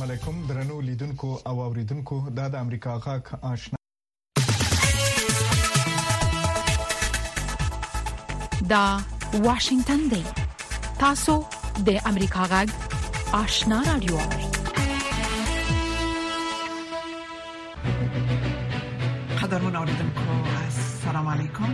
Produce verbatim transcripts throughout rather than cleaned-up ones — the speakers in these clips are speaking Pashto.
علیکم درنو لیدونکو او اوریدونکو د امریکا غاک آشنا دا واشنگتن دی. تاسو د امریکا غاک آشنا رادیو قدرمن اوریدونکو السلام علیکم.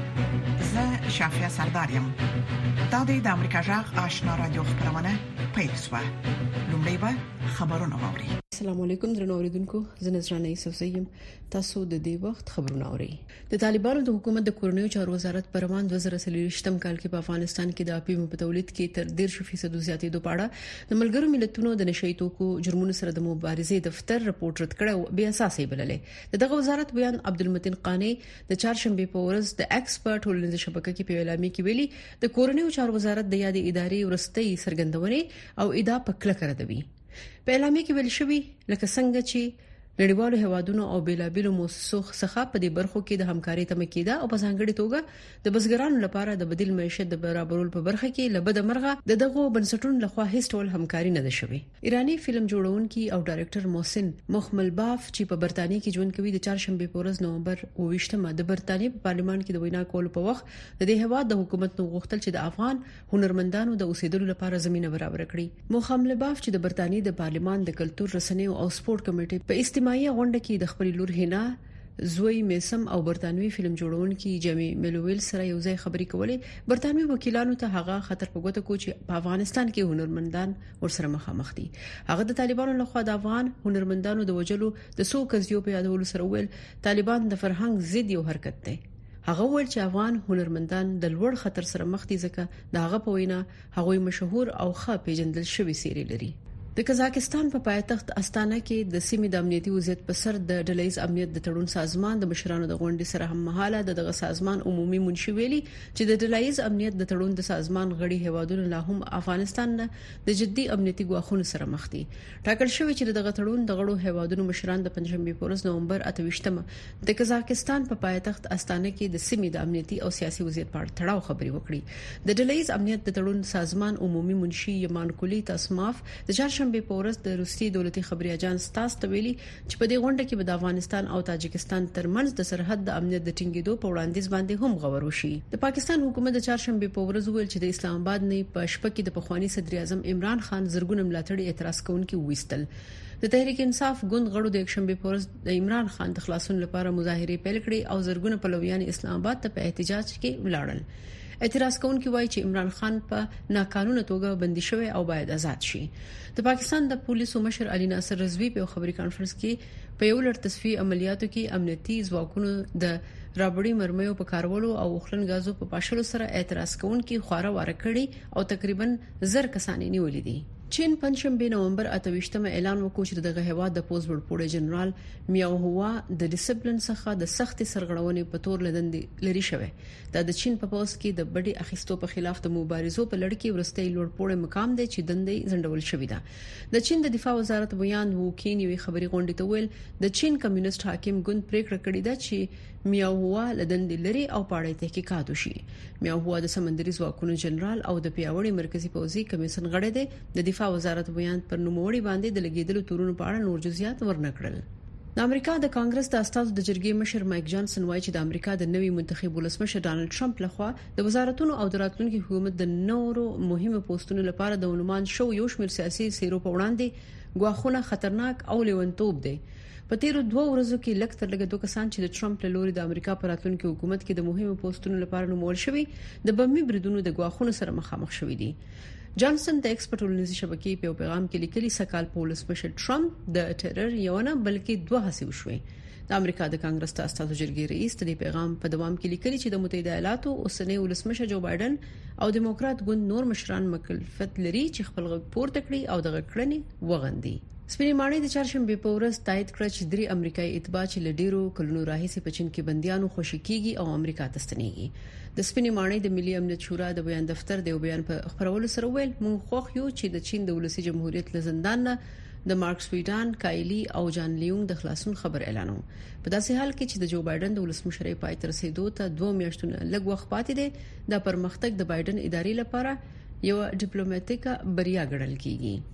زه شافیا سردارم. دا د امریکا غاک آشنا رادیو خبرونه پېښه. لومړی به خبرونه واوري. السلام علیکم درنو اوریدونکو، زه نذرانه یوسفزیم. تاسو د دې وخت خبرونه اورئ. د طالبانو د حکومت د کورنیو چارو وزارت پروان دوه زره څلوېښتم کال کې په افغانستان کې د اپیمو په تولید کې تر ډیر فیصد زیاتېدو په اړه د ملګرو ملتونو د نشئی توکو جرمونو سره د مبارزې دفتر رپورت رد کړو، بیا اساسي بللې. دغه وزارت بیان عبدالمتین قانی د چهارشنبه په ورځ د ایکسپرت ټولنیزه شبکې کې په اعلامیه کې ویلي د کورنیو چارو وزارت د یادې ادارې ورستۍ سرګندونې او ادا په کلکه ردوي. په اعلامیه کې ویل شوی لکه څنګه چې نړیوالو هوادونو او بیلابیلو مؤسسو څخه په دې برخو کې د همکارۍ تمه کېده او په ځانګړي توګه د بزګرانو لپاره د بدیل معیشت د برابرولو په برخه کې لبد مرغه د دغه بنسټونو لخوا هیڅ ډول همکاري نه ده شوې. ایرانی فلم جوړونکي او ډایرکټر محسن مخملباف چې په برتانیې کې ژوند کوي د چهارشنبه په ورځ نومبر اوویشتمه د برتانیې په پارلمان کې د وینا کولو په وخت د دې هواد د حکومت نو غوښتل چې د افغان هنرمندانو د اوسېدلو لپاره زمينه برابر کړي. مخملباف چې د برتانیې د پارلمان د کلتور رسنیو او سپورت کمیټې په اجتماعي غونډه کې د خپل لور هینا زوی میسم او برتانوي فلم جوړونکي جیمی میلویل سره یو ځای خبرې کولې. برتانوي وکیلانو ته هغه خطر په ګوته کو چې په افغانستان کې هنرمندان ورسره مخامخ دي. هغه د طالبانو لخوا د افغان هنرمندانو د وجلو د سو کزيو په یادولو سره ویل طالبان د فرهنګ ضد یو حرکت دی. هغه ویل چې افغان هنرمندان د لوړ خطر سره مخ دي ځکه د هغه په وینا هغوی مشهور او ښه پیژندل شوی سیري لري. د قزاقستان په پایتخت استانه کې د سیمې د امنیتي وضعیت په سر د ډلهیز امنیت د تړون سازمان د مشرانو د غونډې سره هم مهاله دغه سازمان عمومي منشي ویلي چې د ډلهیز امنیت د تړون د سازمان غړي هیوادونو لا هم افغانستان د جدي امنیتي ګواښونو سره مخ دي. ټاکل شوی چې دغه تړون د غړو هیوادونو مشران د پنځمبه په ورځ نومبر اته ویشتمه د قزاقستان په پایتخت استانه کې د سیمې د امنیتي او سیاسي وضعیت په اړه تړاو خبري وکړي. د ډلهیز امنیت د تړون سازمان عمومي منشي یمان کولی تاسماف د چهارشنبه په ورځ د روسي دولتي خبري اجانس تاس ته ویلي چې په دې غونډه کې به د افغانستان او تاجکستان ترمنځ د سرحد د امنیت د ټینګېدو په وړاندیز باندې هم غور وشي. د پاکستان حکومت د چهارشنبه په ورځ ویل چې د اسلام آباد نه په شپه کې د پخوانی صدر اعظم عمران خان زرګونه ملاتړي اعتراض کوونکي وېستل. د تحریک انصاف ګوند غړو د یکشنبه په ورځ د عمران خان د خلاصون لپاره مظاهره پیل کړې او زرګونه پلویان اسلام آباد ته په احتجاج کې ولاړل. اعتراض کوونکي وایي چې عمران خان په ناقانونه توګه بندي شوی او باید آزاد شي. د پاکستان د پولیسو مشر علي ناصر رضوی په خبري کانفرنس کې په یو لړ تصفیه عملیاتو کې امنیتي ځواکونو د رابړې مرمیو په کارولو او خلن غازو په پاشلو سره اعتراض کوونکي خواره واره کړي او تقریبا زر کسان نیولې دي. چین پنځشنبه نومبر اته ویشتمه اعلان وکړ چې دغه هوا د پوز ورپوړی جنرال میاو هوا د ډیسپلین څخه د سخت سرغړونې په تور لدندې لري شوی. دا د چین په پوز کې د بډي اخیستو په خلاف د مبارزو په لړ کې ورستۍ لوړپوړی مقام دی چې دندې زندول شوی ده. د چین د دفاع وزارت بیان وو کې نیوي خبري غونډې ته ویل د چین کمیونست حاکم ګوند پریکړه کړې ده چې میاو هوا لدندې لري او پاړې تحقیقات وشي. میاو هوا د سمندري ځواکونو جنرال او د پیاوړي مرکزی پوځي کمیسن غړی دی. د دفاع وزارت بیان پر نوموړي باندې د لګیدلو تورونو په اړه نور جزئیات ورنکړل. د امریکا د کانګرس د استازو د جرګې مشر مایک جانسن وایي چې د امریکا د نوي منتخب ولسمشر ډانلډ ټرمپ لخوا د وزارتونو او د راتلونکي حکومت د نورو مهمو پوسټونو لپاره د عنوان شو یو شمېر سیاسي سیرو په وړاندې ګواښونه خطرناک او لیونتوب دي. په تیرو دوه ورځو کې لږ تر لږه دوه کسان چې د ټرمپ له لوري د امریکا په راتلونکي حکومت کې د مهمو پوسټونو لپاره نومول شوي د بمي بریدونو د ګواښونو سره مخامخ شوي دي. جانسن د ایکسپرت ټولنیزې شبکې په پیغام کې لیکلي سکهال پولیس مشر ټرمپ د ټرر یو نه بلکې دوه هڅې وشوي. د امریکا د کانګرس د استازو جرګې رئیس د پیغام په دوام کې لیکلي چې د متحده ایالاتو اوسنی ولسمشر جو بایدن او دیموکرات ګوند نور مشران مکلفیت لري چې خپل غږ پورته کړي او د غکړنې وغندي. سپینې ماڼۍ د چهارشنبه په ورځ تایید کړ چې درې امریکایي اتباع چې لډیرو کلونو راهیسې په چین کې بنديانو خوشی کیږي او امریکا ته ستنېږي. د سپینې ماڼۍ د ملي امنیت شورا د بیان دفتر د بیان په خبرولو سره ویل موږ خوښ یو چې د چین د ولسی جمهوریت له زندان نه د مارک سویډان، کایلی او جان لیونګ د خلاصون خبر اعلانو. په داسې حال کې چې د جو بایدن د ولسمشرۍ پای تر رسیدو ته دوه میاشتونه لږ وخت پاتې دی، د پرمختګ د بایدن ادارې لپاره یو ډیپلوماټیکه بریا ګڼل کیږي.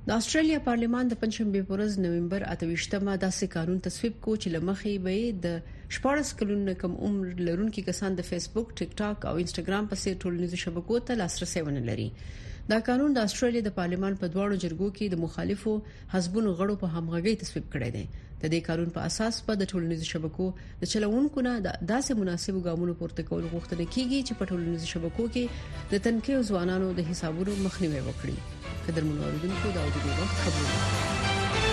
د استرالیا پارلیمان د پنځشنبه په ورځ نومبر اته ویشتمه داسې قانون تصویب کو چې لمخې به د شپږ کلونو کم عمر لرونکي کسان د فیسبوک، ټیک ټاک او انسټاګرام په څیر ټولنیزو شبکو ته لاسرسي ونه لري. دا قانون د استرالیا د پارلیمان په دواړو جرګو کې د مخالفو حزبونو غړو په همغږي تصویب کړی دی. د دې قانون په اساس په د ټولنیزو شبکو د چلوونکو نه د داسې مناسبو ګامونو پورته کول غوښتنه کیږي چې په ټولنیزو شبکو کې د تنکیو ځوانانو د حسابونو مخنیوي وکړي. قدر منوریدونکو دا د دې وخت خبرونه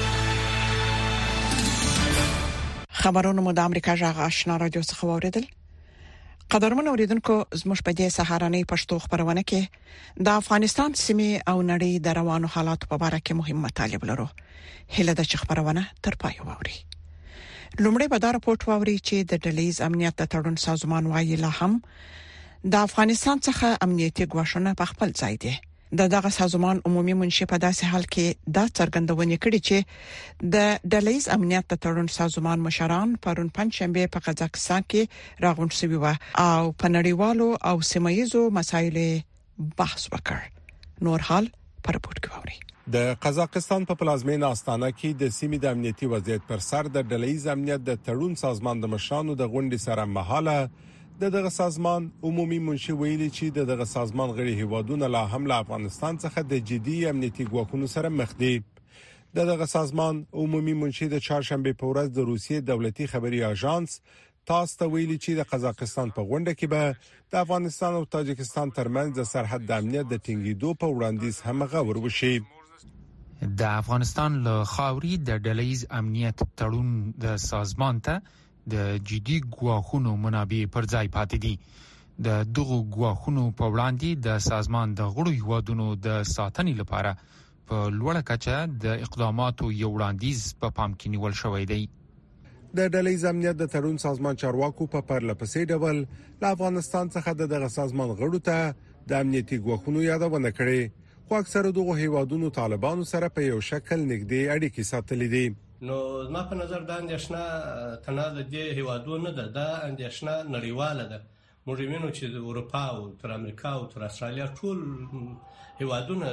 خبرونه مو د امریکا جغ آشنا رادیو څخه واوریدل. قدرمن اوریدونکو زموږ په دې سهارنۍ پښتو خبرونه کې د افغانستان سیمې او نړۍ د روانو حالات په اړه کې مهم مطالب لرو. هله د خبرونه تر پای ووري. لومړی به دا راپورټ ووري چې د ډلېز امنیت د تړون سازمان وايي لا هم د افغانستان څخه امنیتي ګواښونه په خپل ځای دي. د دغه سازمان عمومي منشي په داسې حال کې دا څرګندونه کړې چې د ډلېز امنیت د تړون سازمان مشران پرون پنځشنبه په قزاقستان کې راغونډ شوي و او په نړیوالو او سیمایي مسایلو بحث وکړ. نور حال پر راپورټ کوي. د قزاقستان په پلازمینه استانه کې د سیمې د امنیتي وضعیت پر سر د ډلېز امنیت د تړون سازمان د مشرانو د غونډې سره مهاله د دغه سازمان عمومي منشي ویلي چې د دغه سازمان غړي هیوادونه لا هم له افغانستان څخه د جدي امنیتي ګواښونو سره مخ دي. د دغه سازمان عمومي منشي د چهارشنبه په ورځ د روسیې دولتي خبري اژانس تاس ته ویلي چې د قزاقستان په غونډه کې به د افغانستان او تاجکستان ترمنځ د سرحد د امنیت د ټینګېدو په وړاندیز هم غور وشي. د افغانستان له خاوري د ډلېز امنیت تړون د سازمان ته د جدي ګواښونو منابع پر ځای پاتې دي. د دغه ګواښونو په وړاندې د سازمان د غړو هیوادونو د ساتنې لپاره په لوړه کچه د اقداماتو یو وړاندیز په پام کې نیول شوی دی. د ډلېز امنیت د تړون سازمان چارواکو په پرلپسې ډول له افغانستان څخه دغه سازمان غړو ته د امنیتي ګواښونو یادونه کړې، خو اکثره دغه هیوادونو طالبانو سره په یو شکل نږدې اړیکې ساتلې دي. نو زما په نظر دا اندېښنه تنها د دې هیوادونو نه ده، دا اندېښنه نړیواله ده. موږ وینو چې د اروپا او تر امریکا او تر استرالیا ټول هیوادونه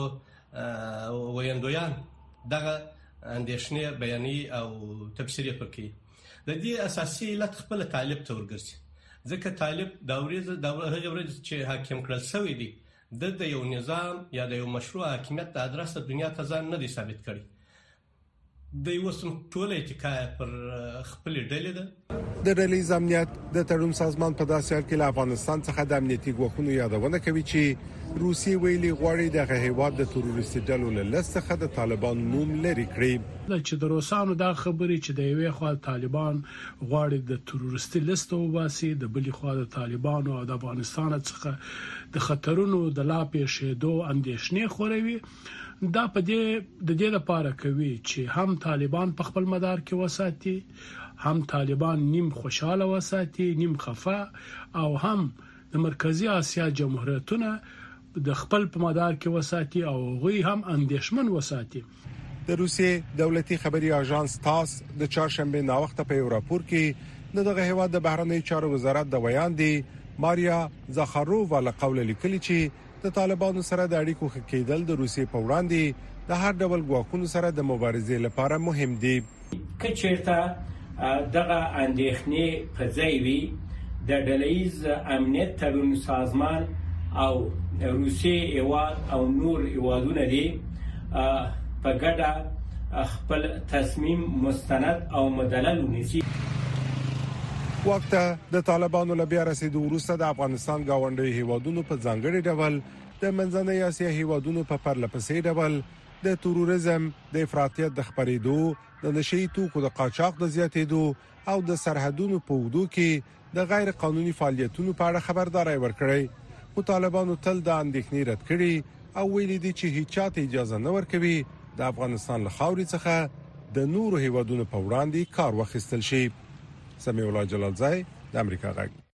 دغه ویندویان دغه اندېښنې بیاني او تفسیر کوي. د دې اساسي علت خپل طالب ته ورګرځي، ځکه طالب دا ورځ دا هغه ورځ چې حاکم کړل شوی دی د یو نظام یا د یو مشروع حاکمیت د ادرسه دنیا ته ځان نه دی ثابت کړی. د یو سم ټول اتکا پر خپل ډلې ده. د ډلېز امنیت د تړون سازمان په داسې حال کې له افغانستان څخه د امنیتي ګواښونو یادونه کوي چې روسي ویلي غواړي د هغه د تروریستي ډلو له لست څخه د طالبان نوم لري کړي. چې د روسانو دا خبرې چې د یوې خوا طالبان غواړي د تروریستي لست وباسي، د بلې خوا د طالبان او د افغانستان څخه د خطرونو د لا پیښېدو اندېښنې خوروي. دا په دې د دې لپاره کوي چې هم طالبان په خپل مدار کې وساتي، هم طالبان نیم خوشاله وساتي، نیم خفه، او هم د مرکزی اسیا جمهوریتونه د خپل په مدار کې وساتي او غوي هم اندېښمن وساتي. د روسیې دولتي خبري اژانس تاس د چهارشنبه نا وخت په یو راپور کې دغه هیواد د بهرنی چارو وزارت د ویاندې ماریا زاخارووا له قول لیکلي چې د طالبانو سره د اړیکو ښه کېدل د روسیې په وړاندې د هر ډول ګواښونو سره د مبارزې لپاره مهم دي. کچېرته دغه اندېښنې په ځای وي د ډلېز امنیت تړون سازمان او روسیې هیواد او نور هیوادونه دي په ګډه خپل تصمیم مستند او مدلل ونیسي. وخت د طالبانو لبیا رسیدو وروسته د افغانستان گاونډي هیوادونو په ځانګړي ډول د منځنۍ اسیا هیوادونو په پرلپسې ډول د تروریزم د افراطیت د خپرېدو، د نشئی توکو د قاچاق د زیاتېدو او د سرحدونو په وګړو کې د غیر قانوني فعالیتونو په اړه خبرداري ورکړې. خو طالبانو تل د اندېښنې رد کړي او ویلي دي چې هیڅ چاته اجازه نه ورکوي د افغانستان له خاورې څخه د نورو هیوادونو په وړاندې کار واخیستل شي. سمیع الله جلالزای د امریکا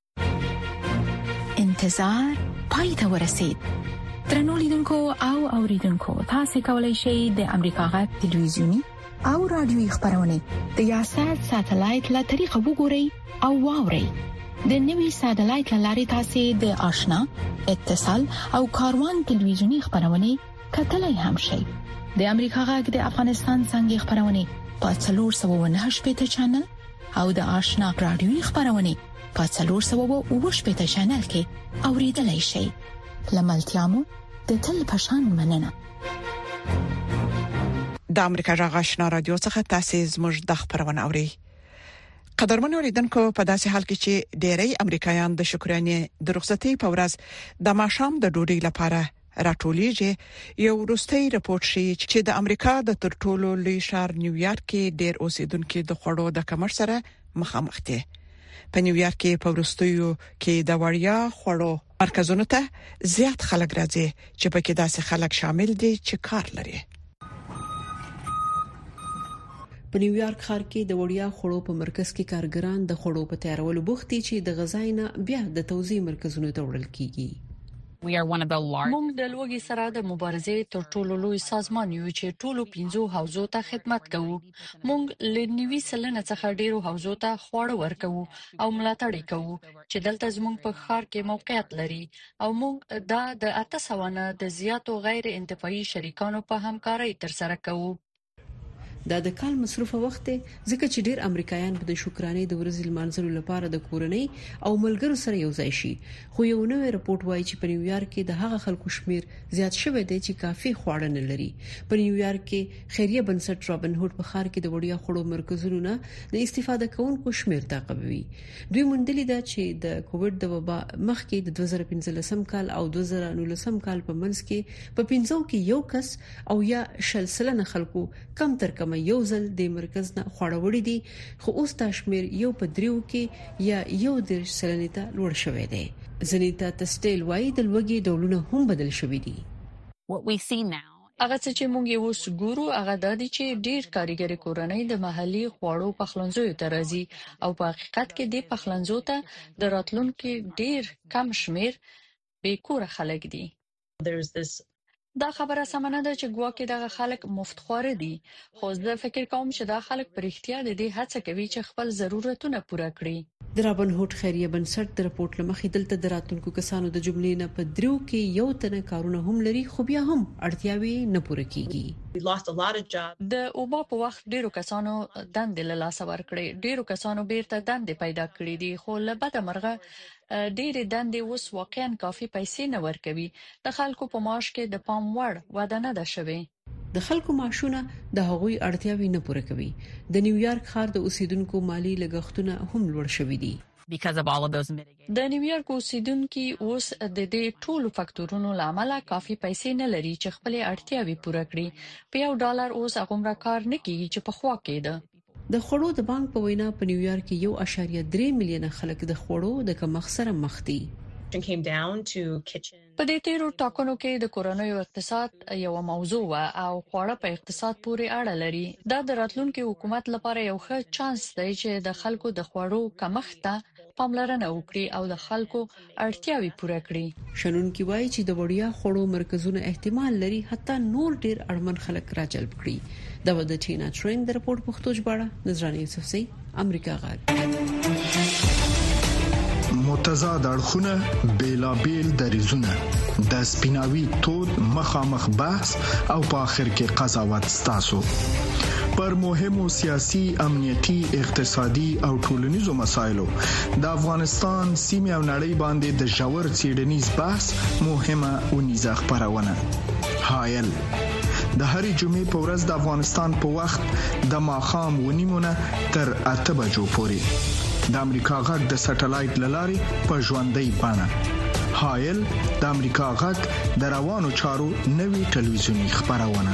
غږ. انتظار پای ته ورسید. ترنو لیدونکو او اوریدونکو تاسو کولی شئ د امریکا غږ ټلویزیونی او رادیوي خبرونه د یاشات ساتلایت له طریقو وګورئ او واورئ. د نوي ساتلایت لارې تاسو د آشنا، اتصال او کاروان ټلویزیونی خبرونه کتلای هم شئ. د امریکا غږ د افغانستان څنګه خبرونه په څلور سوه و نه شپږ چینل او د آشنا رادیوي خبرونه په څلور سوه و اووه شپږ چینل کې اوریدلای شئ. لملتيامو د تل پشان مننه. د امریکا غږ آشنا رادیو څخه تاسو زموږ د خبرونه اوري. قدرمن اوریدونکو، په داسې حال کې چې ډېری امریکایان د شکرانې د رخصتۍ په ورځ د ماښام د ډوډۍ لپاره راټولېږي، یو وروستي راپور شي چې د امریکا د تر ټولو لوی ښار نیویارک کې ډېر اوسیدونکو د خوړو د کمښت سره مخامخ دي. په نیویارک کې په وروستیو کې د وړیا خوړو مرکزونو ته زیات خلک راځي چې پکې داسې خلک شامل دي چې کار لري. په نیویارک ښار کې د وړیا خوړو په مرکز کې کارګران د خوړو په تیارولو بوخت دي چې د غذاینه بیا د توزیع مرکزونو ته وړل کیږي. موږ د لوګي سره د مبارزې تر ټولو لوی سازمان یو چې ټولو پنځو حوزو ته خدمت کوو. موږ لنیوي سلنه څخه ډیرو حوزو ته خواړه ورکوو او ملاتړ کوو چې دلته زموږ په ښار کې موقعیت لري، او موږ دا د اته سوه نه د زیاتو غیر انتفاعي شریکانو په همکارۍ تر سره کوو. دا د کال مصرفه وخت دی ځکه چې ډیر امریکایان په د شکرانې د ورځې لمانځلو لپاره د کورنۍ او ملګرو سره یو ځای شي. خو یو نوې راپور وایي چې په نیویارک کې د هغه خلکو شمیر زیات شوی دی چې کافي خواړه نه لري. په نیویارک کې خیریه بنسټ رابن هود په ښار کې د وړیا خوړو مرکزونو نه د استفاده کوونکو شمیر تعقیبوي. دوی موندلي ده چې د کووډ د وبا مخکې د دوه زره پنځلسم کال او دوه زره نولسم کال په منځ کې په پنځو کې یو کس او یا شل سلنه خلکو کم تر کم یو ځل د مرکز نه خواړه وړي دي، خو اوس تا شمیر یو په دریو کې یا یو د سلنې ته لوړ شوی دی. زنیتا تسټیل وايي د لوګي ډولونه هم بدل شوي دي. هغه څه چې موږ یو سګورو هغه د دې چې ډیر کاریګری کورنۍ د محلي خوړو پخلنځو ته راځي، او په حقیقت کې د پخلنځو ته د راتلونکو ډیر کم شمیر بیکوره خلک دي. دا خبره سمنه ده چې ګواکې دغه خلک مفت خواره دي، خو زه فکر کوم چې دا خلک پر اختیار دي هڅه کوي چې خپل ضرورتونه پوره کړي. د رابن هود خیریه بنسټ د راپورټ لمخې دلته د راتلونکو کسانو د جملې نه په دریو کې یو تنه کارونه هم لري، خو بیا هم اړتیاوي نه پوره کیږي. د اوبا په وخت ډیرو کسانو دندې له لاسه ورکړې، ډیرو کسانو بیرته دندې پیدا کړې دي، خو له بده مرغه ډېرې دندې اوس واقعاً کافي پیسې نه ورکوي. د خلکو په معاش کې د پام وړ وده نه ده شوې. د خلکو معاشونه د هغوی اړتیاوي نه پوره کوي. د نیویارک ښار د اوسیدونکو مالی لګښتونه هم لوړ شوي دي. د نیویارک اوسیدونکو اوس د دې ټولو فاکتورونو لامل کافي پیسې نه لري چې خپل اړتیاوي پوره کړي. په یو ډالر اوس هغومره کار نه کیږي چې په خوا کېده. د خوړو د بانک په وینا په نیویارک کې یو اعشاریه درې میلیونه خلک د خوړو د کمښت سره مخ دي. په دې تیرو ټاکنو کې د کورنیو اقتصاد یو موضوع و او خواړه په اقتصاد پورې اړه لري. دا د راتلونکي حکومت لپاره یو ښه چانس دی چې د خلکو د خوړو کمښت ته پاملرنه وکړي او د خلکو اړتیاوي پوره کړي. شنونکي وایي چې د وړیا خوړو مرکزونه احتمال لري حتی نور ډیر اړمن خلک راجلب کړي. دا و د چینا ټرند د راپور پښتو ژباړه نظرانه یوسفزئی، امریکا غږ. متضاد اړخونه، بیلابیل دریزونه، د سپیناوي تود مخامخ بحث او په اخر کې قضاوت ستاسو پر مهمو سیاسي، امنیتي، اقتصادي او ټولنیزو مسایلو د افغانستان سیمه او نړۍ باندې د ژور څېړنیز بحث مهمه ونیزه خبرونه. حایل د هرې جمعې په ورځ د افغانستان په وخت د ماښام ونیمونه تر اته بجو پورې د امریکا غږ د سټلایټ للارې په ژوندۍ بڼه. حایل د امریکا غږ د روانو چارو نوي ټلویزیونی خبرونه.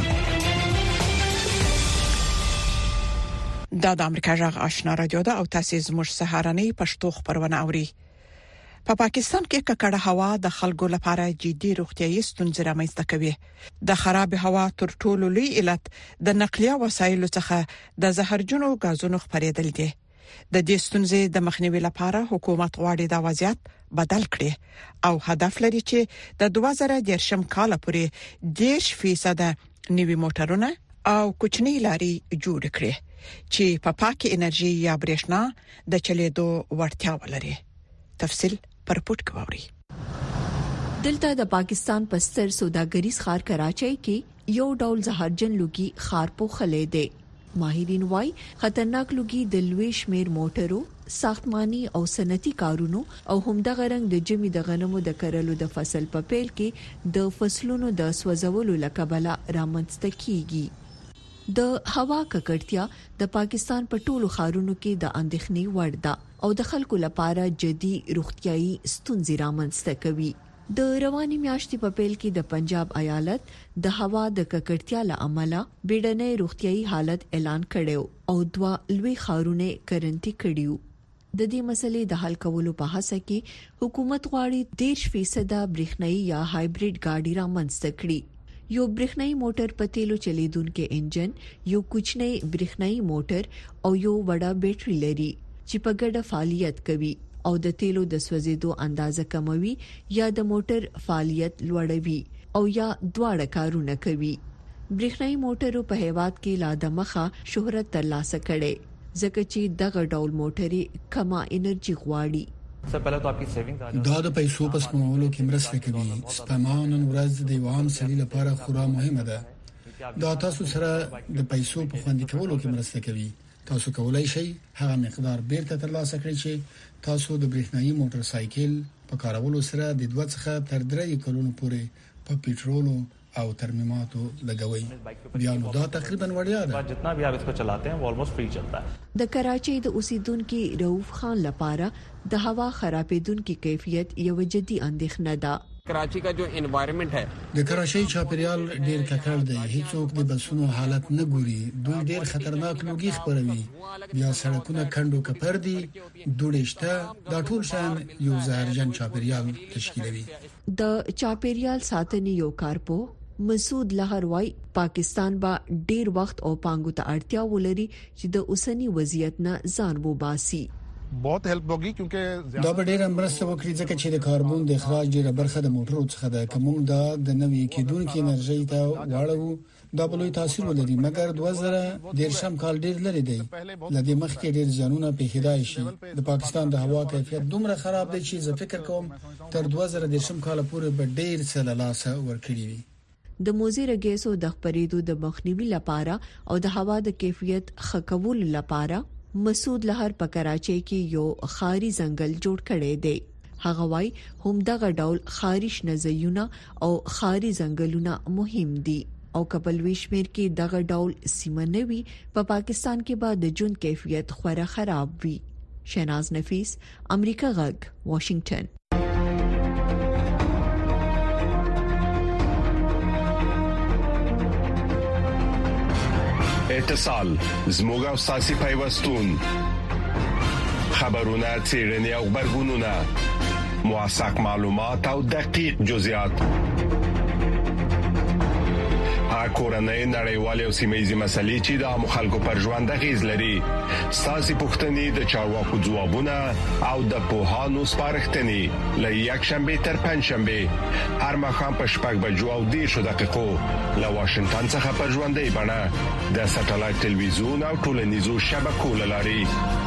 دا د امریکا غږ آشنا رادیو ده او تاسو زموږ سهارنۍ پښتو خبرونه اوري. په پا پاکستان کې ککړه هوا د خلکو لپاره جدي روغتيایي ستونزې رامنځته کوي. د خراب هوا تر ټولو لوی علت د نقلیه وسایلو څخه د زهرجنو غازونو خپرېدل دي. د دې ستونزې د مخنیوي لپاره حکومت غواړي دا وضعیت بدل کړي او هدف لري چې د دوه زره دیرشم کال پورې دیش فیصد نوي موټرونه او کوچنی لاري جوړ کړي چې په پاکه انرژي یا برېښنا د چلیدو وړتیا ولري. تفصیل پر پټ کوي. دلته د پاکستان په ستر سوداګریز ښار کراچۍ کې یو ډول زهرجن لوګي خارپو خلې دی. ماهرین وايي خطرناک لوګي د لوی شمیر موټرو، ساختماني او صنعتي کارونو او همدغه رنګ د جمی د غنمو د کرلو د فصل په پیل کې د فصلونو د سوځولو لکبله رامنځته کیږي. د هوا ککړتیا د پاکستان په ټولو ښارونو کې د اندېښنې وړ ده او د خلکو لپاره جدي روغتيایي ستونزې رامنځته کوي. د رواني میاشتې په پیل کې د پنجاب ایالت د هوا د ککړتیا له امله بیړنۍ روغتيایي حالت اعلان کړو او دوا لوی خارونه کرنټي کړیو. د دې مسلې د حل کولو په هڅه کې حکومت غواړي دېرش فیصد برېښنايي یا هایبریډ ګاډي رامنځته کړي. یو برېښنايي موټر په تیلو چلیدونکو انجن، یو کوچنی برېښنايي موټر او یو وړه بیټري لري چې په ګډه فعالیت کوي او د تیلو د سوځیدو اندازه کموي یا د موټر فعالیت لوړوي او یا دواړه کارونه کوي. برېښنايي موټرو په هیواد کې لا د مخه شهرت ترلاسه کړي ځکه چې دغه ډول موټرې کمه انرژي غواړي. دا د پیسو په سپمولو کې مرسته کوي. سپما نن ورځ د یو عام سړي لپاره خورا مهمه ده. دا تاسو سره د پیسو په خوندي کولو کې مرسته کوي. تاسو کولای شئ هغه مقدار بیرته ترلاسه کړئ چې تاسو د برېښنايي موټر سایکل په کارولو سره د دوه څخه تر درې کلونو پورې په پېټرولو او ترمیماتو لګوي. بیا نو دا تقریبا وړیا ده. جتنا بھی آپ اس کو چلاتے ہیں وہ آلموسٹ فری چلتا ہے. د کراچۍ د اوسیدونکو رؤف خان لپاره د هوا خرابېدونکو کیفیت یو جدي اندېښنه ده. کراچي کا جو انوایرنمنت ہے د کراچۍ چاپیریال ډیر ککړ دی. هیڅوک د بسونو حالت نه ګوري. دوی ډیر خطرناک لوګي خپروي. بیا سړکونه کندو کپر دي، دوړشته دا ټول شان یو زهرجن چاپیریال تشکیلوي. د چاپیریال ساتنې یو کارپو مسعود لهر وايي پاکستان با ډیر وخت او پانګو ته اړتیا ولري چې د اوسنی وضعیت نه ځان وباسي. बहुत हेल्प होगी क्योंकि دا به ډېر مرسته وکړي ځکه چې د کاربن د اخراج ډېره برخه د موټرو څخه ده. کوم دا د نوې کېدونکو انرژي ته واړو دا بلوي تاثیر ولري، مګر دوه زره دیرشم کال ډېر لري دی. لدې مخکې ډېر ځانونه په هدايه شي. د پاکستان د هوا کیفیت دومره خراب دی چې زه فکر کوم تر دوه زره دیرشم کال پورې به ډېر څه له لاسه ورکړي وي. د موزیره ګیسو د خپرېدو د مخنیوي لپاره او د هوا د کیفیت ښه کولو لپاره مسعود لهر په کراچۍ کې یو خاري ځنګل جوړ کړی دی. هغه وايي هم دغه ډول خاري شنزيونه او خاري ځنګلونه مهم دي او کپل ویشمیر کې دغه ډول سیمنوي په پا پاکستان کې به د جون کیفیت خورا خراب وي. شناز نفیس، امریکا غږ، واشنگټن. اتصال زموږ او ساسي پیوستون خبرونه چیرنی او خبرګونونه موثق معلومات او دقیق جزئیات کورنۍ نړیوالې او سیمه‌یزې مسلې چې د عام خلکو پر ژوند اغیز لري. ساسي پوښتنې د چارواکو ځوابونه او د پوهانو سپارښتنې لې یک شنبه تر پنځ شنبه هر مخام په شپږ بجو او دیرش دقیقو له واشنگټن څخه په ژوندۍ بڼه د ساتلایت ټلویزیون او ټولنیزو شبکو لاري.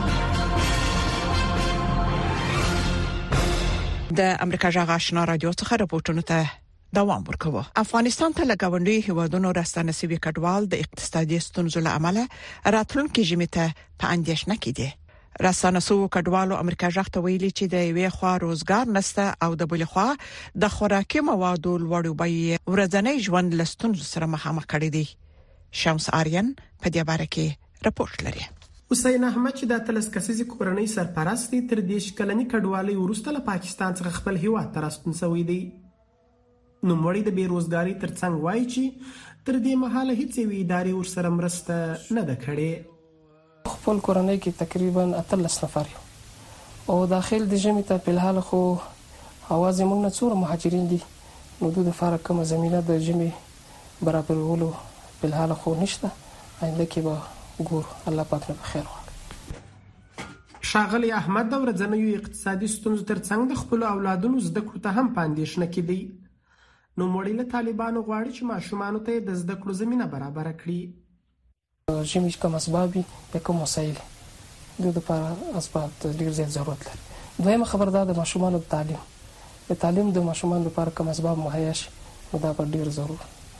د امریکا جغ آشنا رادیو څخه راپورټونه ته دوام ورکوه. افغانستان ته لګاونډي هیوادونو راستانه سوي کډوال د اقتصادي ستونزو له امله راتلونکي ژمي ته په اندېښنه کې دي. راستانه سوي کډوالو امریکا جغ ته ویلي چې د یوې خوا روزګار نشته او د بلې خوا د خوراکي موادو لوړ بیې ورځنی ژوند له ستونزو سره مخامخ کړي دي. شمس آریان په دې اړه کې راپورټ لري. حسین احمد چې د تلس کسیزي کورنۍ سرپرست دي تر دیش کلنی کډوالۍ وروسته له پاکستان څخه خپل هیواد ته راستون شوی دی. نو مړی د بیروزګاری ترڅنګ وایي چې تر دې مهاله هیڅ وی ادارې ورسره مرسته نه ده کړې. خپل کورنۍ کې تقریبا اتلس نفر یو او داخل د ژمي ته په الحال خو اواز موږ نه څور مهاجرین دي نو د لپاره کومه زمينه د ژمي برابرولو په الحال خو نشته. آینده کې به ګور الله پاک نه بخیر وکړي. شاغلی احمد د ورځنیو اقتصادي ستونزو ترڅنګ د خپل اولادونو زده کړو ته هم پاندېښنه کې دی. نو مړی له طالبانو غواړي چې ماشومانو ته د زده کړو زمينه برابر کړي. ژمي کوم اسباب به کوم وسایل د لپاره اسباب ډیر زیات ضرورت لري. دویمه خبر ده د ماشومانو تعلیم. د تعلیم د ماشومانو لپاره کوم اسباب مهیا شي نو دا په ډیر ضرورت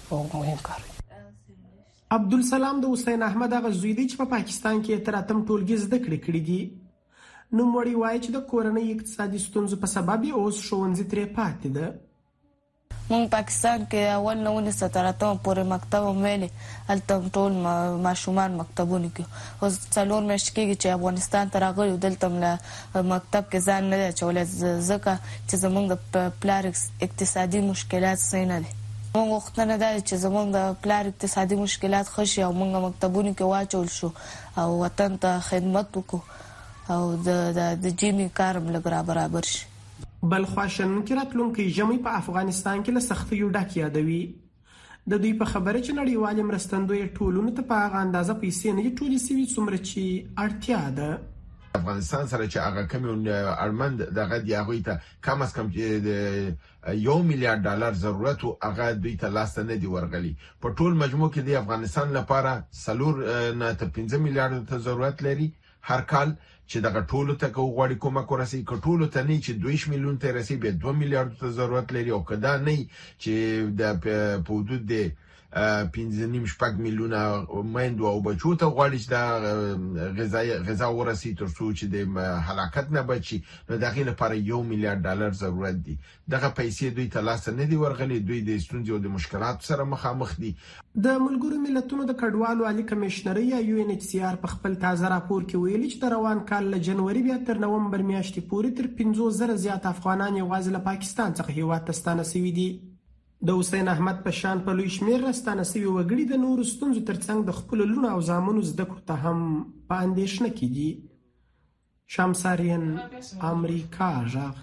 او مهم کار. عبدالسلام د حسین احمد هغه زوی دی چې په پاکستان کې تر اتم ټولګي زده کړې کړې دي. نوموړی وایي چې د کورنۍ اقتصادي ستونزو په سبب یې اوس ښوونځي ترې پاتې ده. مونږ پاکستان کې اول نه ونیسه تر اتمه پورې مکتب ویلې، هلته ټول ماشومان مکتبونو کې. اوس څلور میاشتې کېږي چې افغانستان ته راغلي، دلته م له مکتب کې ځان نه دی اچولی ځکه چې زمونږ د پلار اقتصادي مشکلات صحیح نه دي. مونږ غوښتنه دا ده چې زمونږ د پلار اقتصادي مشکلات ښه شي او مونږ مکتبونو کې واچول شو او وطن ته خدمت وکړو او د جیمي کار هم لږ را برابر شي. بلخوا شنونکي راتلونکي ژمی په افغانستان کې له سختیو ډک یادوي. د دوی په خبره چې نړیوالې مرستندویه ټولنو ته په هغه اندازه پیسې نه دي ټولې سوي څومره چې اړتیا ده. افغانستان سره چې هغه کمی اړمند دغه دی هغوی ته کم از کم د یو میلیارډ ډالر ضرورت او هغه دوی ته لاس نه دی ورغلی. په ټول مجموع کې د افغانستان لپاره څلور نه تر پنځه میلیارډ ته ضرورت لري هر کال، چې دغه ټولو ته غواړي کومک ورسي. که ټولو ته نه چې دوه میلیون ته رسي به دوه میلیارډ ته ضرورت لري، او کدا نه چې د په حدود د پنځه نیم شپږ میلیونه میندو او بچو ته غواړي چې د غذا غذا ورسي تر څو چې د هلاکت نه بچي، نو دغه لپاره یو میلیارډ ډالر ضرورت دي. دغه پیسې دوی ته لاس نه دی ورغلي، دوی د ستونزې او د مشکلاتو سره مخامخ دي. د ملګرو ملتونو د کډوالو عالی کمشنري یا یو ان ایچ سی آر په خپل تازه راپور کې ویلي چې د روان کال له جنوري بیا تر نومبر میاشتې پورې تر پنځوس زره زیات افغانان یوازې له پاکستان څخه هیواد ته ستانه شوي دي. د حسین احمد په شان په لوی شمېر راستانه شوي وګړي د نورو ستونزو ترڅنګ د خپلو لوڼو او زامنو زده کړو ته هم په اندېښنه کې دي. شمسارین، امریکا غږ.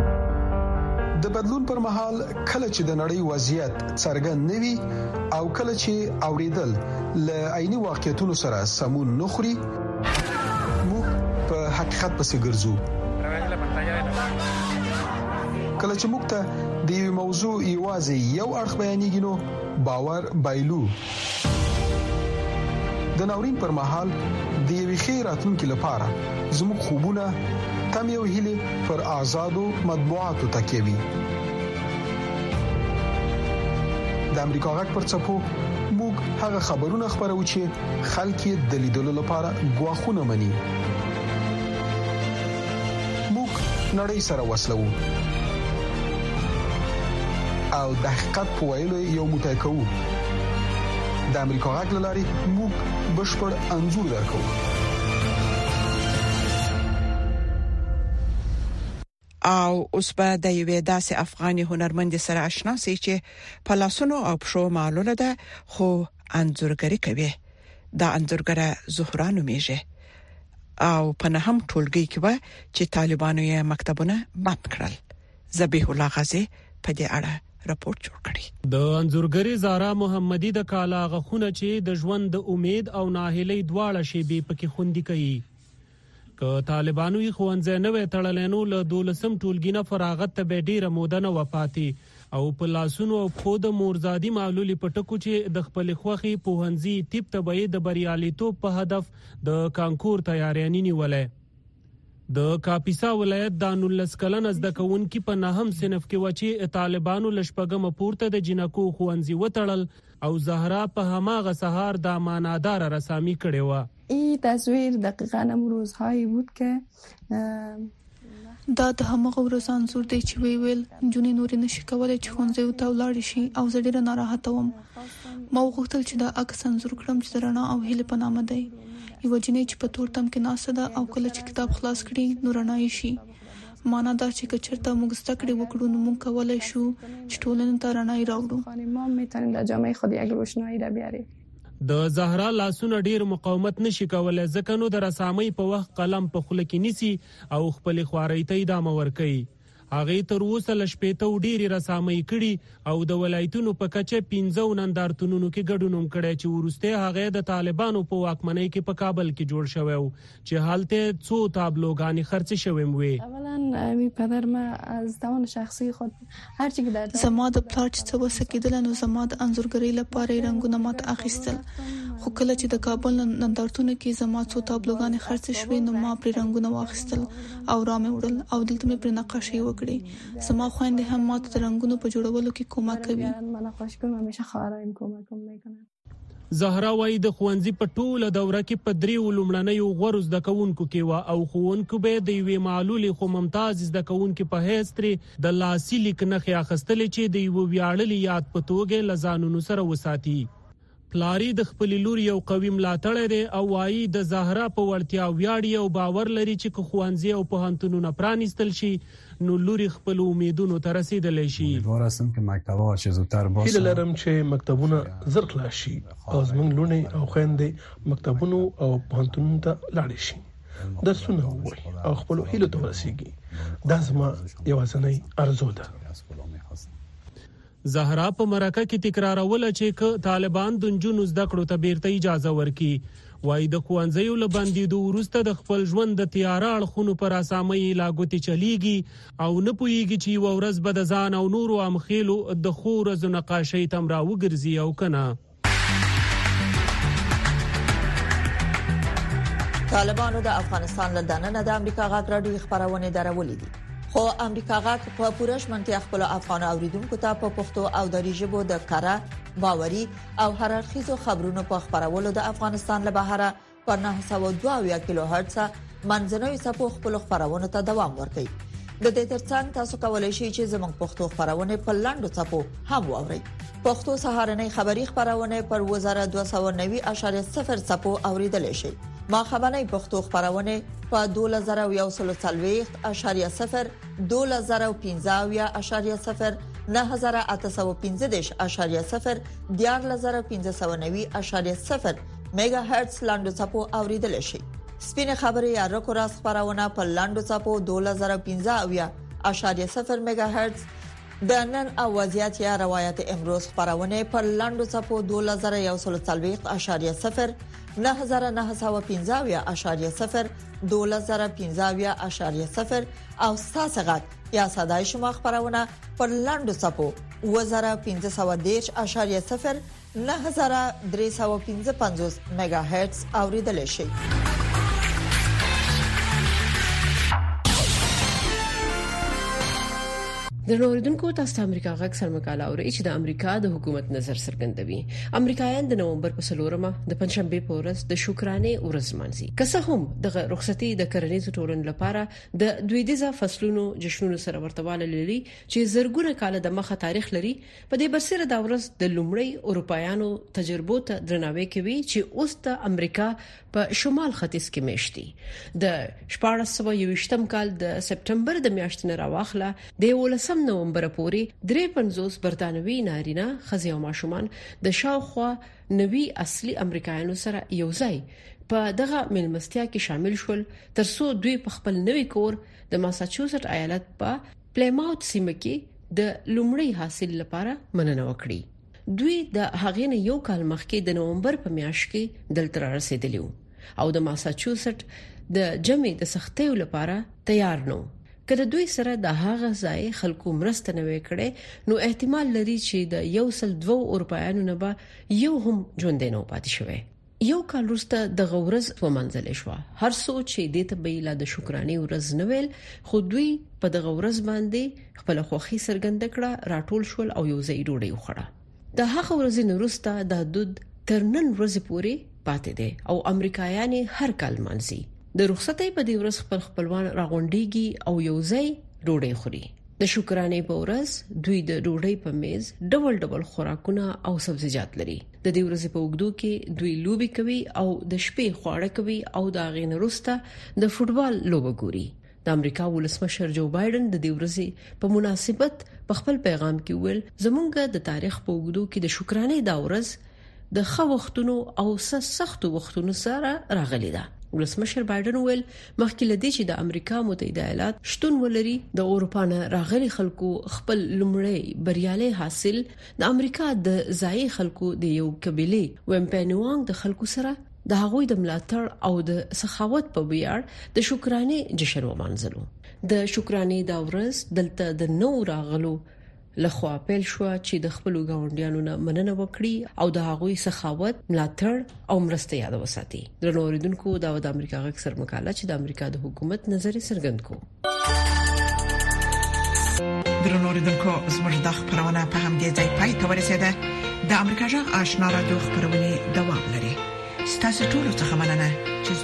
د بدلون پر مهال کله چې د نړۍ وضعیت څرګند نه وي او کله چې اوریدل له عیني واقعیتونو سره سمون نه خوري، موږ په حقیقت پسې ګرځو. کله چې موږ ته د یو موضوع یوازې یو اړخ بیانېږي نو باور بایلو. د ناورین پر مهال د یوې ښې راتلونکي لپاره زموږ خوبونه تمې او هیلې پر آزادو مطبوعاتو تکیه وي. د امریکا غږ پر څپو موږ هغه خبرونه خبرو چې خلک یې د لیدلو لپاره ګواښونه مني. موږ نړۍ سره وصلو او د حقیقت په ویلو یو موټی کوو. د امریکا غږ لاري موږ بشپړ انځور درکو. او اوس به د یوې داسې افغاني هنرمند سره آشنا سي چې په لاسونو او پښو معلومه ده خو انځورګری کوي. دا انځورګره زهرا نومیږي او په نهم ټولګي کې و چې طالبانو یې مکتبونه بند کړل. ذبیح الله غازی په دې اړه راپورټ جوړ کړی. د انځورګری زارا محمدي د کالا غخونه چې د ژوند د امید او ناهیلۍ دواړه شی به پکې خوندي کوي. که طالبانو یې خوانځه نه وې تړلنو له دولسم ټولګي نه فراغت ته به ډیره موده نه وپاتي او په لاسونو او په د مورزادي معلولي پټکو چې د خپل خوخي پوهنځي تیپ تبعی د بریالیتوب په هدف د کانکور تیاری نیولې. د کاپیسا ولایت د نولس کلن از د کونکي په نهم صنف کې وچی طالبانو لشپګم پورته د جنکو خوانځي وټړل او زهرا په هماغه سهار د مانادار رسامي کړي و. این تصویر دقیقاً هم روزهایی بود که دا د همغه ورځ انځور دی چې وی ویل جونې نورې نشي کولای چې ښوونځي ته ولاړ شي او زه ډېره ناراحته وم. ما وغوښتل چې دا عکس انځور کړم چې د رڼا او هیلې په نامه دی. یو جنې چې په تور تم کې ناسته ده او کله چې کتاب خلاص کړي نو رڼا یې شي. معنا دا چې که چېرته موږ زده کړې وکړو نو موږ کولی شو چې ټولنې ته رڼا راوړو. ما میتونیم در جامعه خود یک روشنایی را بیاریم. د زهرا لاسونه ډیر مقاومت نشي کولای ځکه نو د رسامۍ په وخت قلم په خوله کې نیسي او خپل خوارۍ ته ادامه ورکوي. هغه تر اوسه لشپېته ډېری رسامۍ کړي او د ولایتونو په کچه پنځه نندارتونونو کې ګډون کړي چې ورسته هغه د طالبانو په واکمنۍ کې په کابل کې جوړ شوی و چې حالته څو تابلوګانی خرڅ شوی وي. اولا می پدر ما از توان شخصی خود هر چی که در زما د پلاټ څه وسکیدل نو زما د انځورګری لپاره رنگونه مات اخیستل خو کله چې د کابل نندارتونو کې زما څو تابلوګانی خرڅ شوی نو ما پر رنگونه واخیستل او رامه وړل او دلته مې پر نقاشي وکړي. سما خويندې هم ماته د رنگونو په جوړولو کې کومک کوي. من خوش کوم همیشه خواهرام کمک میکنن. زهرا وای د خوانزي په ټوله دوره کې په درې ولومړنیو غوړ زده کوونکو کې وا او خوونکو به د یوې معلولې خو ممتاز زده کوونکو په هیڅ ترې د لاسي لیک نخې اخستلې چې د یو ویاړلي یاد په توګه لزانونو سره وساتي. پلاری د خپل لور یو قوي ملاتړ دی او وایي د زهرا په ورتیا ویاړي او باور لري چې خوانزي او پوهنتونونه پرانیستل شي نو لوري خپل امیدونو ته رسیدلی شي. ورسم کې مکتبونه چې زوتر باسه هیله لرم چې مکتبونه زر خلاص شي او زموږ لونه او خويندې مکتبونو او پوهنتونونو ته لاړ شي درسونه ووایي او خپل هیله ته ورسیږي. دا زما یوازینی ارزو ده. زهرا په مرکه کې تکراروله چې ک طالبان د جنونو زده کړو ته بیرته اجازه ورکړي. وای د خوانځیو لبندې د ورسته د خپل ژوند د تیارا اړخونو پر اسامي لاګوتي چلیږي او نه پويږي چې ورځ به د ځان او نورو امخيلو د خور ز نقاشي تمرا وګرځي او کنه. طالبانو د افغانستان له دننه د امریکا غاټ راډیو خبرونه درولې دي. خو امریکا غاټ په پوره شمنتیا خپل افغان اوریدونکو ته په پښتو او دری ژبه د کارا باوري او هررخیزو خبرونو په خبرولو د افغانستان له بهره پر نه سوه دوه کیلو هرتز منځنوي سپو خپل خبرونه ته دوام ورکړي. د دې ترڅنګ تاسو کولای شئ چې زموږ پښتو خبرونه په لاندو سپو هم واورئ. پښتو سهارنۍ خبری خبرونه پر وزارت دوه سوه نوي اعشاریه صفر سپو اوریدل شي. ما خبرنۍ پښتو خبرونه په دوه زره یو سل څلوېښت اعشاریه صفر دوه زره پنځه اعشاریه صفر نه زره اته سوه پنځه اعشاریه صفر دیار زره پنځه سوه نوي اعشاریه صفر میگا هرتز لاندو چپو اوریدل شي. سپینه خبري یا رکو راس خبرونه په لاندو چپو دوه زره پنځه اعشاریه صفر میگا هرتز د نن اوازيات یا روایت امروز خبرونه په لاندو چپو دوه زره یو سل څلوېښت اعشاریه صفر نه زره نه سوه پنځه اعشاریه صفر دوه زره پنځه اعشاریه صفر او ساسغت یا صداي شما خبرونه پر لاندو چپو و زره پنځه سوه دېرش اعشاریه صفر نه زره درې سوه پنځه پنځوس میگا هرتز اوریدل شي. د نوردونکو تاسو امریکا غږ سره مقاله اوري چې د امریکا د حکومت نظر څرګندوي. امریکایان د نومبر په څلورمه د پنځشنبه په ورځ د شکرانه ورځ مانځي. که څه هم د رخصتي د کرنیزو ټولنې لپاره د دویدیزه فصلونو جشنونو سره ورتواله لري چې زرګونه کال د مخه تاریخ لري. په دې برسره د ورځ د لومړی اروپایانو تجربو ته درناوی کوي چې اوس د امریکا په شمال ختیځ کې میشتي. د شپږ سوه یوویشتم کال د سپټمبر د میاشتې نه راوخله د ولسم نومبر پورې درې پنځوس برتانوي نارینه خزي او ماشومان د شاوخوا نوي اصلي امریکایانو سره یو ځای په دغه ملمستیا کې شامل شول ترڅو دوی په خپل نوي کور د ماساچوسټ ایالت په پلیماوت سیمه کې د لومړی حاصل لپاره مننه وکړي. دوی د هغې نه یو کال مخکې د نومبر په میاشت کې دلته رسیدلی او د ماساچوسټ د جمع د سختیو لپاره تیار نو. کله دوی سره د هغه ځای خلکو مرسته نه وکړي نو احتمال لري چې د یو سل دوه اروپایانو نه به یو هم ژوند نه پاتې شوی. یو کال وروسته د غورز ومنځل شو. هر څو چې د تبیله د شکرانه ورځ نه ویل خو دوی په د غورز باندې خپل خوخي سرګند کړه راټول شول او یو ځای ډوډۍ وخوړه. د هغه ورځې وروسته د حدود تر نن ورځې پورې پاتې دي او امریکایان هر کال مانځي. د رخصتۍ په دې ورځ خپل خپلوان راغونډيږي او یو ځای ډوډۍ خوري. د شکرانه په ورځ دوی د ډوډۍ په میز ډبل ډبل خوراکونه او سبزیجات لري. د دې ورځې په وګړو کې دوی لوبي کوي او د شپې خواړه کوي او د غین وروسته د فوټبال لوبه ګوري. د امریکا ولسمشر جو بایدن د دې ورځې په مناسبت په خپل پیغام کې ویل زمونږ د تاریخ په وګړو کې د شکرانه د ورځ د خو وختونو او سختو وختونو سره راغلي ده. ولسمشر بایدن ویل مخکې لدی چې د امریکا متحده ایالات شتون ولري د اروپا نه راغلي خلکو خپل لومړی بریالي حاصل د امریکا د ځای خلکو د یو قبيله ومپنوانګ د خلکو سره د هغوی د ملاتړ او د سخاوت په ویاړ د شکرانه جشن ومنځلو. د شکرانه د ورځ دلته د نو راغلو لخوا پیل شو چې د خپل ګاونډیانو نه مننه وکړي او د هغوی سخاوت ملاتړ او مرسته یاد وساتي. د نوریدونکو د امریکا غږ سره مقاله چې د امریکا د حکومت نظر څرګند کو. درنو اوریدونکو زموږ د خبرونه په همدې ځای پای ته ورسیده. د امریکا جغ آشنا رادیو خبرونه دوام لري. ستاسو ټول څه مننه چې